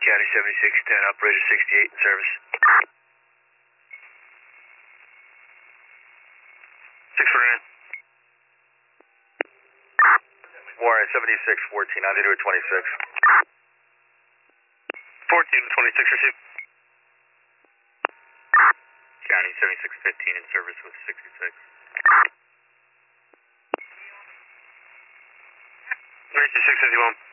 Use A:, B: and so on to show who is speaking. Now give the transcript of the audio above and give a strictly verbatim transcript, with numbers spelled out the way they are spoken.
A: County seventy-six ten, operator sixty-eight in service. six forty-nine. Warren seventy-six fourteen, on to twenty-six. fourteen to twenty-six, received. County seventy-six fifteen in service with sixty-six. ninety-six fifty-one.